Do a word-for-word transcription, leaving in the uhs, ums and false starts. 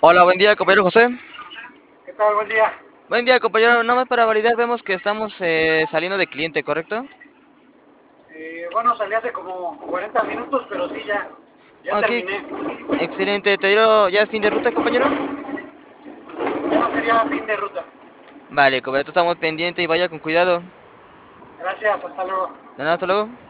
Hola, buen día, compañero José. ¿Qué tal? Buen día. Buen día, compañero. Nada más para validar, vemos que estamos eh, saliendo de cliente, ¿correcto? Eh, bueno, salí hace como cuarenta minutos, pero sí, ya, ya Ok, terminé. excelente. ¿Te dieron ya fin de ruta, compañero? Ya no sería fin de ruta. Vale, compañero, estamos pendientes y vaya con cuidado. Gracias, hasta luego. De nada, hasta luego.